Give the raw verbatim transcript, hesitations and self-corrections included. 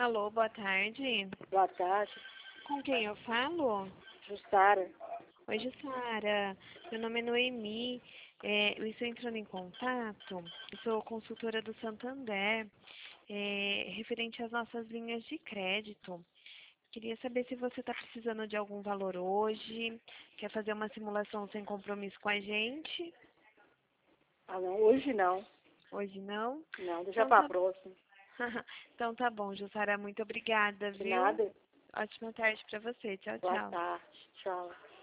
Alô, boa tarde. Boa tarde. Com quem eu falo? Jussara. Oi, Jussara. Meu nome é Noemi. É, eu estou entrando em contato. Eu sou consultora do Santander, é, referente às nossas linhas de crédito. Queria saber se você está precisando de algum valor hoje, quer fazer uma simulação sem compromisso com a gente. Ah, não, hoje não. Hoje não? Não, deixa Então pra tá, próxima. então tá bom, Jussara. Muito obrigada, De viu? nada. Ótima tarde para você. Tchau, Boa tchau. tarde. Tchau.